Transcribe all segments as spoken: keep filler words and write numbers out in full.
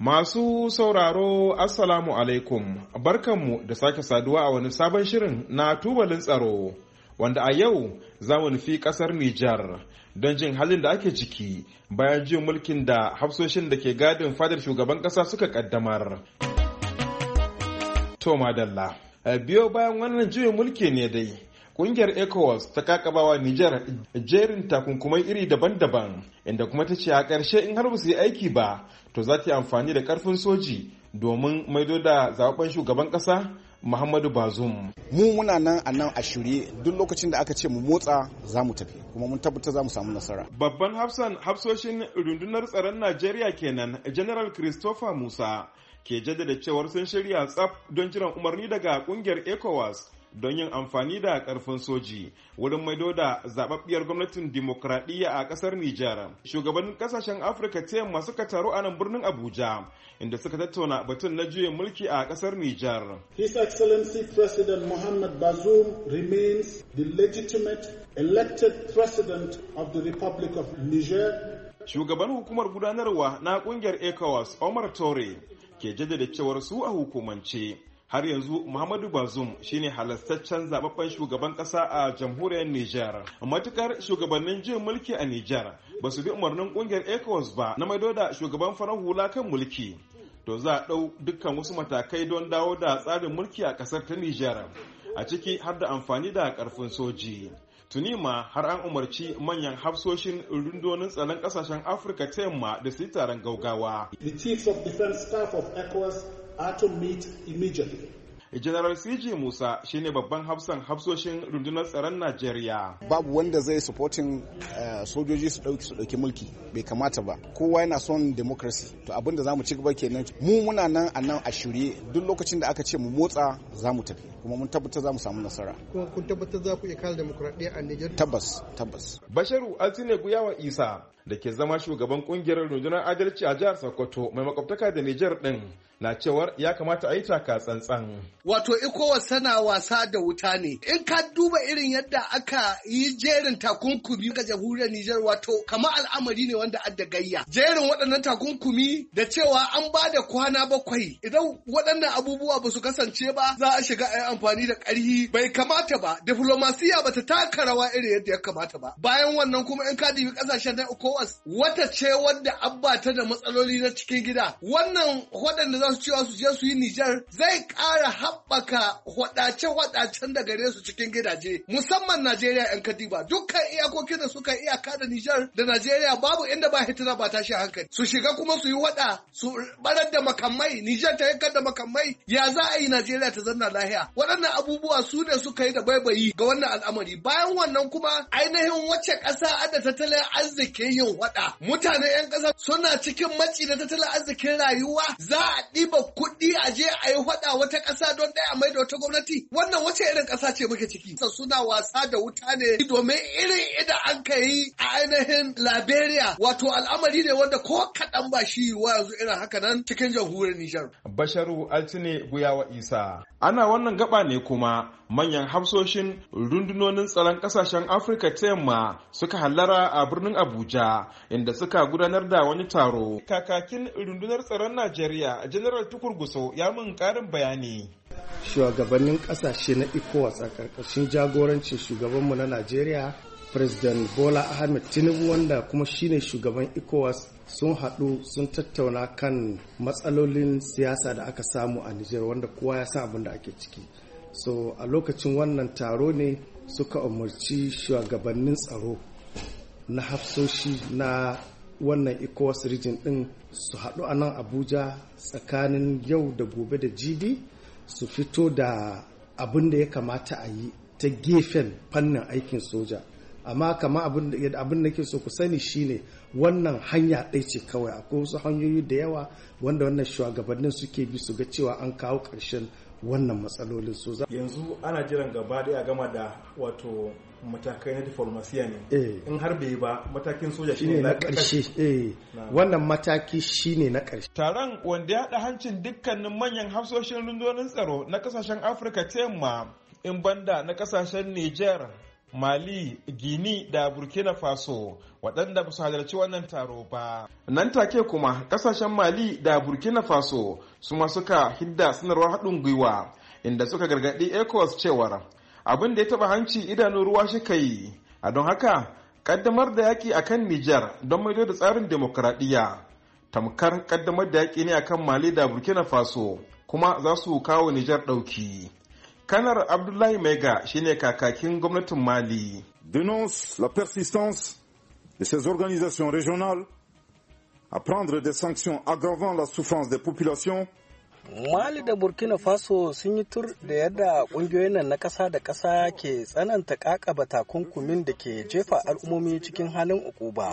Masu sauraro Assalamu alaikum, barkanmu da sake saduwa a wani sabon shirin na tubalin tsaro, wanda a yau za mu nufi kasar Nijar don jin halin da ake ciki bayan jin mulkin da hafsoshin da ke gadin fadar shugaban kasa suka kaddamar. To madalla, biyo bayan wannan juyin mulki ne dai, kungiyar ECOWAS ta kakabawa Nijar jerin takunkumai iri daban-daban, inda kuma ta ce a ƙarshe in har ba su yi aiki ba, to za ta yi amfani da ƙarfin soji domin maido da zaɓen shugaban ƙasa Muhammadu Bazoum. Mu muna nan a nan a shirye duk lokacin da aka ce mu motsa za mu tafi, kuma mun tabbata za mu samu nasara. Babban hafsan hafsoshin rundunar tsaron Najeriya kenan, General Christopher Musa, ke jaddada cewar sun shirya tsaf don jiran umarni daga kungiyar ECOWAS don yin amfani da karfin soji wurin maido da zababbiyar gwamnatin dimokuraɗiyya a ƙasar Nijar. Shugabannin ƙasashen Afirka ta yamma suka taru a nan birnin Abuja, inda suka tattauna batun na juyin mulki a ƙasar Nijar. His Excellency President Mohamed Bazoum remains the legitimate elected president of the Republic of Niger. Shugaban hukumar gudanarwa na ƙungiyar ECOWAS, Omar Tore, ke jaddada cewar su a hukumance har yanzu Muhammadu Bazoum shine halastaccen zababben shugaban kasa a jamhuriyar Nijar. Matukar shugabannin jin mulki a Nijar ba su bi umarnin kungiyar ECOWAS ba na maido da shugaban farar hula kan mulki, to za a ɗau dukkan wasu matakai don dawo da tsarin mulki a ƙasar ta Nijar, a ciki har da amfani da ƙarfin soji. Tuni ma har an umarci manyan hafsoshin rundunonin tsaron ƙasashen Afirka ta yamma da su yi taron gaugawa. The chiefs of defense staff of ECOWAS are to meet immediately. General C J Musa shine babban hafsan hafsoshin rundunar tsaron Najeriya. Babu wanda zai supporting uh, sojoji su dauki su dauki mulki, bai kamata ba. Kowa yana son democracy. To abinda zamu ci gaba kenan. Mu muna nan a nan a shirye duk lokacin da aka ce mu motsa za mu tafi, kuma mun tabbata za mu samu nasara. Kuma kun tabbatar za ku iya kare demokradiyya a Nijar? Tabbas, tabbas. Basharu Altine Guyawa Isa da ke zama shugaban kungiyar rundunar adalci a jihar Sokoto mai makwabtaka da Nijar din na cewar ya kamata a yi taka tsantsan. Wato ECOWAS tana wasa da wuta ne. In ka duba irin yadda aka yi jerin takunkumi ga jamhuriyar Nijar, wato kamar al'amari ne wanda adda gayya. Jerin waɗannan takunkumi da cewa an ba da kwana bakwai idan waɗannan abubuwa ba su kasance ba za a shiga a yi amfani da ƙarfi, bai kamata ba. Diflomasiya ba ta taka rawa irin yadda ya kamata ba. Bayan wannan kuma in ka dubi ƙasashen na ECOWAS wata ce wadda abba ta da matsaloli na cikin gida. Wannan waɗanda za su cewa su je su yi Nijar zai ƙara haɓaka hwadace-hwadacen da gare su cikin gidaje, musamman Najeriya 'yan kadiba. Dukkan iyakokin da suka iyaka da Nijar da Najeriya babu inda ba hitina ba tashi hankali. Su shiga kuma su yi wada, su barar da makamai, Nijar ta yankar da makamai, ya za a yi Najeriya ta zanna lahiya. Waɗannan abubuwa su ne suka yi da baibayi ga wannan al'amari. Bayan wannan kuma ainihin wacce ƙasa adda tattalin arzikin yin wada. Mutanen 'yan ƙasa suna cikin matsi da tattalin arzikin rayuwa, za a ɗiba kuɗi a je a yi hwada wata ƙasa don ɗaya mai da wata gwamnati. Wannan wace irin ƙasa ce muke ciki? Suna wasa da wuta ne domin irin idan an ka yi a ainihin Liberia, wato al'amari ne wanda ko kaɗan ba shi wa yanzu irin haka nan cikin jamhuriyar Nijar. Basharu Altine Guyawa Isa. Ana wannan gaba ne kuma manyan hafsoshin rundunonin tsaron ƙasashen Afirka ta yamma suka hallara a birnin Abuja, inda suka gudanar da wani taro. Kakakin rundunar tsaron Najeriya, General Tukur Gusau, ya mun ƙarin bayani. Shugabannin ƙasashe na ECOWAS a ƙarƙashin jagorancin shugabanmu na Najeriya, President Bola Ahmed Tinubu, wanda kuma shine shugaban ECOWAS, sun haɗu sun tattauna kan matsalolin siyasa da aka samu a Nijar, wanda kowa ya san abin da ake ciki. So a lokacin wannan taro ne suka umarci shugabannin tsaro na hafsoshi na wannan ECOWAS region ɗin su haɗu a nan Abuja tsakanin yau da gobe da jibi, su fito da abin da ya kamata a yi ta gefen fannin aikin soja. Amma kama abin da ke so ku sani shine wannan hanya ɗaya ce kawai, akwai wasu hanyoyi da yawa wanda wannan shugabannin suke bi su ga cewa an kawo ƙarshen wannan matsalolin so. Yanzu ana jiran gaba ɗaya gama da wato matakai na diflomasiya ne. Eh. In har bai ba matakin soja shine na ƙarshe. Eh. Wannan mataki shine na ƙarshe. Taron wanda ya haɗa hancin dukkanin manyan hafsoshin rundunonin tsaro na ƙasashen Afirka ta yamma, in banda na ƙasashen Nijar, Mali, Gini da Burkina Faso waɗanda ba su halarci wannan taro ba. Nan take kuma ƙasashen Mali da Burkina Faso su ma suka hidda sanarwar haɗin gwiwa inda suka gargaɗi ECOWAS cewar abin da ya taɓa hanci idanun ruwa shi kai. A don haka ƙaddamar da yaƙi akan Nijar don maido da tsarin demokuraɗiyya tamkar ƙaddamar da yaƙi ne akan Mali da Burkina Faso kuma za su kawo Nijar ɗauki. Kanar Abdullahi Maiga shine kakakin gwamnatin Mali. Dénonce la persistance de ces organisations régionales à prendre des sanctions aggravant la souffrance des populations. Mali da Burkina Faso sun yi tur da yadda ƙungiyoyin nan na ƙasa da ƙasa ke tsananta ƙaƙaba takunkumin da ke jefa al'ummomi cikin halin ukuba.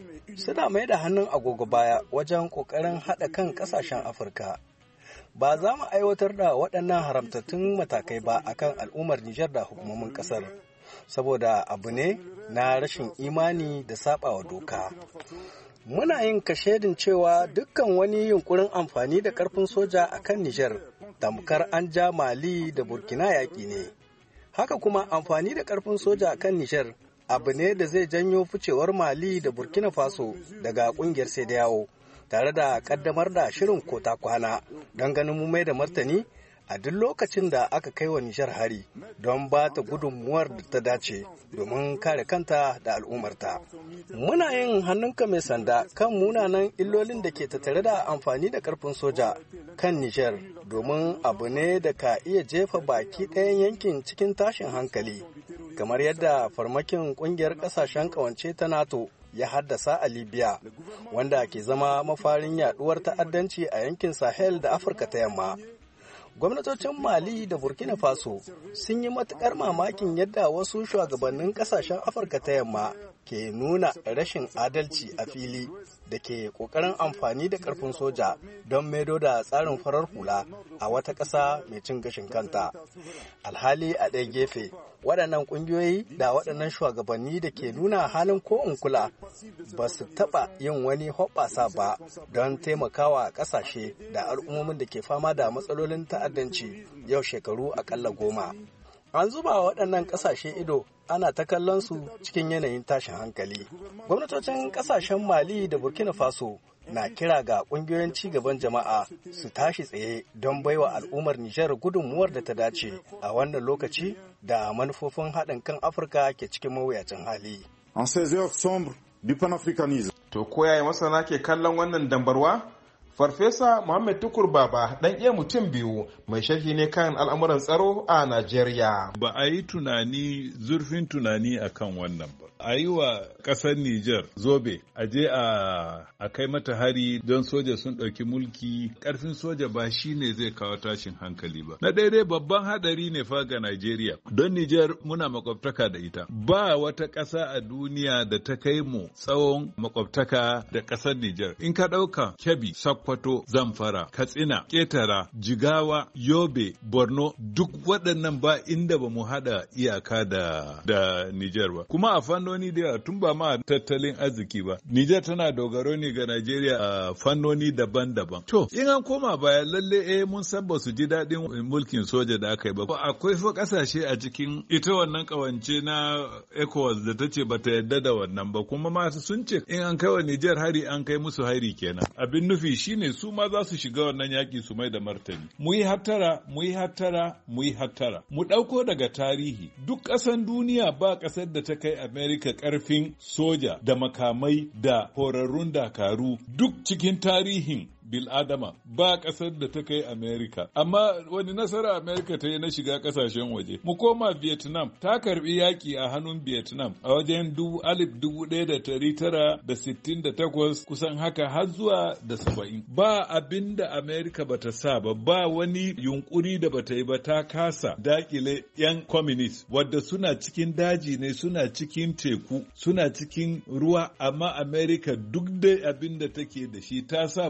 Suna mai da hannun agogo baya wajen ƙoƙarin haɗa kan ƙasashen Afirka. Ba za mu aiwatar da waɗannan haramtattun matakai ba akan al'ummar Nijar da hukumomin ƙasar, saboda abu ne na rashin imani da saɓawa doka. Muna yin kashedin cewa dukkan wani yunkurin amfani da ƙarfin soja a kan Nijar tamkar an ja Mali da Burkina yaƙi ne. Haka kuma amfani da ƙarfin soja a kan Nijar abu ne da zai janyo ficewar Mali da Burkina Faso daga ƙungiyar Sediyawo, tare da ƙaddamar da shirin kota kwana don ganin mu mai da martani a duk lokacin da aka kai wa Nijar hari don ba ta gudunmuwar da ta dace domin kare kanta da al'ummarta. Muna yin hannunka mai sanda kan munanan illolin da ke tattare da amfani da karfin soja kan Nijar domin abu ne da ka iya jefa baki ɗayan yankin cikin tashin hankali, kamar yadda farmakin ƙungiyar ƙasashen ƙawance ta NATO ya haddasa a Libya, wanda ke zama mafarin yaduwar ta'addanci a yankin Sahel da Afirka ta yamma. Gwamnatocin Mali da Burkina Faso sun yi matukar mamakin yadda wasu shugabannin kasashen Afirka ta yamma ke nuna rashin adalci a fili da ke kokarin amfani da karfin soja don maido da tsarin farar hula a wata ƙasa mai cin gashin kanta. Alhali a ɗaya gefe, waɗannan ƙungiyoyi da waɗannan shugabanni da ke nuna halin ko in kula ba su taɓa yin wani hoɓɓasa ba don taimakawa ƙasashe da al'ummomin da ke fama da matsalolin ta'addanci yau shekaru aƙalla goma. An zuba waɗannan ƙasashe ido ana ta kallon su cikin yanayin tashin hankali. Gwamnatocin ƙasashen Mali da Burkina Faso na kira ga ƙungiyoyin cigaban jama'a su tashi tsaye don baiwa al'ummar Nijar gudunmuwar da ta dace a wannan lokaci da manufofin haɗin kan Afirka ke cikin mawuyacin hali. En ces heures sombres du panafricanisme. To koyaye masana ke kallon wannan dambarwa? Farfesa Muhammad Tukur Baba ɗan iya mutum biyu mai sharhi ne kan al'amuran tsaro a Najeriya. Ba a yi tunani zurfin tunani akan wannan ba. A yi wa ƙasar Nijar zobe, a je a kai mata hari don soja sun ɗauki mulki. Ƙarfin soja ba shi ne zai kawo tashin hankali ba. Na daidai babban haɗari ne fa ga Najeriya. Don Nijar muna makwabtaka da ita. Ba wata ƙasa a duniya da ta kai mu tsawon makwabtaka da ƙasar Nijar. In ka ɗauka Kebbi, Sokoto, Zamfara, Katsina, Ƙetara, Jigawa, Yobe, Borno, duk waɗannan ba inda ba mu haɗa iyaka da, da Nijar ba. Kuma a fannoni da yawa tun ba ma tattalin arziki ba. Nijar tana dogaro ne ga Najeriya a fannoni daban-daban. To, in an koma baya lalle eh mun san ba su ji daɗin mulkin soja da aka yi ba. Akwai fa ƙasashe a cikin ita wannan ƙawance na ECOWAS da ta ce ba ta yarda da wannan ba. Kuma ma sun ce in an kai wa Nijar hari an kai musu hari kenan. Abin nufi shine su ma za su shiga wannan yaƙi su mai da martani. Mu yi hattara, mu yi hattara, mu yi hattara. Mu ɗauko daga tarihi. Duk ƙasan duniya ba ƙasar da ta kai Amerika ƙarfin soja da makamai da horarrun dakaru duk cikin tarihin bil'adama ba ƙasar da ta kai Amerika. Amma wani nasara Amerika ta yi na shiga ƙasashen waje. Mu koma Vietnam, ta karbi yaƙi a hannun Vietnam a wajen alif dubu ɗaya da tari tara da sittin da takwas kusan haka har zuwa da saba'in. Ba abin da Amerika ba ta sa ba, ba wani yunkuri da ba ta yi ba ta kasa daƙile 'yan communist wadda suna cikin daji ne, suna cikin teku, suna cikin ruwa, amma Amerika duk da abin da take da shi ta sa musu bom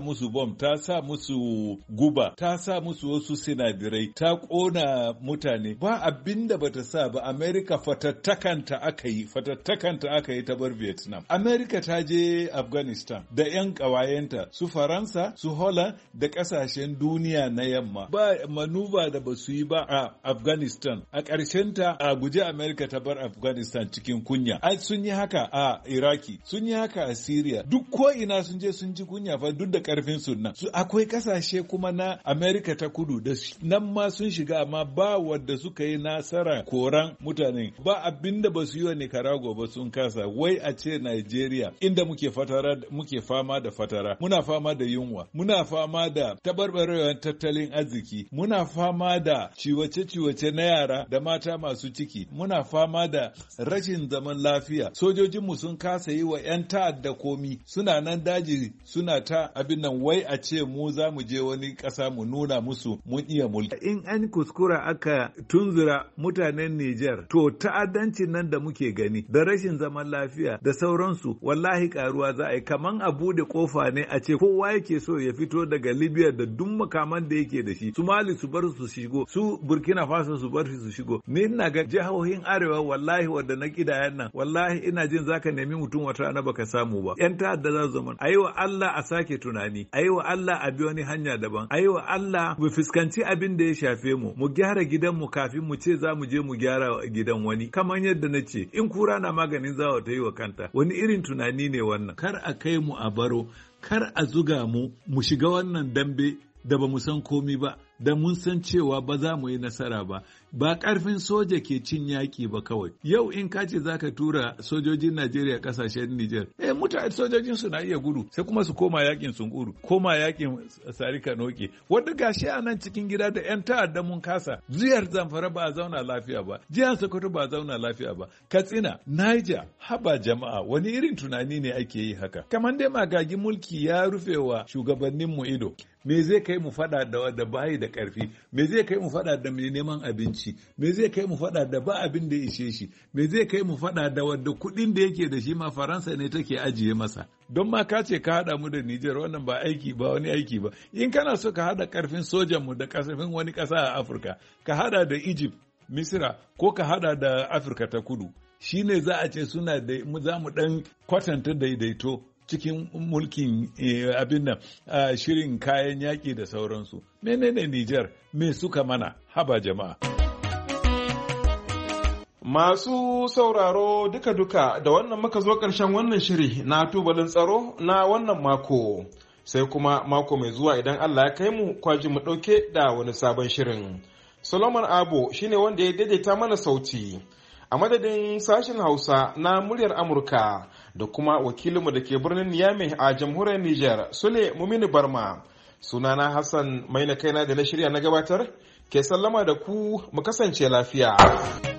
bom, ta sa musu guba, ta sa musu wasu sinadirai, ta ƙona mutane. Ba abin da bata sa ba. Amerika fatattakanta aka yi, fatattakanta aka yi ta bar Vietnam. Amerika ta je Afghanistan da 'yan ƙawayenta su Faransa, su Holland da ƙasashen duniya na yamma. Ba manuba da ba su yi ba a Afghanistan. A ƙarshenta a guje Amerika ta bar Afghanistan cikin kunya. Ai sun yi haka a Iraki, sun yi haka a Syria. Duk ko ina sun je sun ji kunya fa duk da ƙarfin sunna. Su akwai ƙasashe kuma na Amerika ta kudu da nan ma sun shiga amma ba wadda suka yi nasara koran mutane. Ba abinda ba su yi wa Nicaragua ba sun kasa. Wai a ce Nigeria inda muke fatara muke fama da fatara, muna fama da yunwa, muna fama da tabarbarewar tattalin arziki, muna fama da ciwace-ciwace na yara da mata masu ciki, muna fama da rashin zaman lafiya. Sojojinmu sun kasa yi wa 'yan ta'adda komi, suna nan daji suna ta abin nan. Wai a ce mu za mu je wani ƙasa mu nuna musu mun iya mulki. In an kuskura aka tunzura mutanen Nijar, to ta'addancin nan da muke gani da rashin zaman lafiya da sauransu wallahi karuwa za a yi. Kaman a bude kofa ne a ce kowa yake so ya fito daga Libya da duk makaman da yake da shi, Somali su bar su shigo, su Burkina Faso su bar su shigo. Ni ina ga jihohin arewa wallahi wadda na kidayan nan wallahi ina jin zaka nemi mutum wata rana baka samu ba. Yan ta'adda za su zama. Ayi wa Allah a sake tunani, ayi wa Allah a bi wani hanya daban, ayi wa Allah mu fuskanci abin da ya shafe mu, mu gyara gidanmu kafin mu ce za mu je mu gyara gidan wani. Kamar yadda na ce, in kura na maganin zawa ta yi wa kanta, wani irin tunani ne wannan? Kar a kai mu a baro, kar a zuga mu mu shiga wannan dambe da ba mu san komi ba, da mun san cewa ba za mu yi nasara ba. Ba ƙarfin soja ke cin yaƙi ba kawai. Yau in ka ce za ka tura sojojin Najeriya ƙasashen Nijar, eh mutane sojojin su na iya gudu, sai kuma su koma yaƙin sun gudu, koma yaƙin sarika noke. Wanda gashi a nan cikin gida da 'yan ta'adda mun kasa. Jihar Zamfara ba a zauna lafiya ba, jihar Sokoto ba a zauna lafiya ba, Katsina, Niger, haba jama'a, wani irin tunani ne ake yi haka? Kamar dai magagin mulki ya rufe wa shugabanninmu ido. Me zai kai mu fada da wadda bayi da ƙarfi? Me zai kai mu fada da mai neman abinci? Me zai kai mu fada da ba abin da ishe shi? Me zai kai mu fada da wadda kuɗin da yake da shi ma Faransa ne take ajiye masa? Don ma ka ce ka haɗa mu da Nijar, wannan ba aiki ba wani aiki ba. In kana so ka haɗa ƙarfin sojan mu da ƙarfin wani ƙasa a Afirka, ka haɗa da Egypt, Misira, ko ka haɗa da Afirka ta Kudu. Shine za a ce suna da za mu ɗan kwatanta daidaito cikin mulkin abin nan shirin kayan yaƙi da sauransu. Menene Nijar? Me suka mana? Haba jama'a. Masu sauraro duka-duka da wannan muka zo ƙarshen wannan shiri na tubalin tsaro na wannan mako. Sai kuma mako mai zuwa idan Allah ya kai mu kwaji mu ɗauke da wani sabon shirin. Solomon Abo shine wanda ya daidaita mana sauti. A madadin sashen Hausa na muryar Amurka da kuma wakilinmu da ke birnin Niamey a jamhuriyar Nijar, Sule Mumini Barma, sunana Hassan mai na kaina da na shirya na gabatar, ke sallama da ku mu kasance lafiya.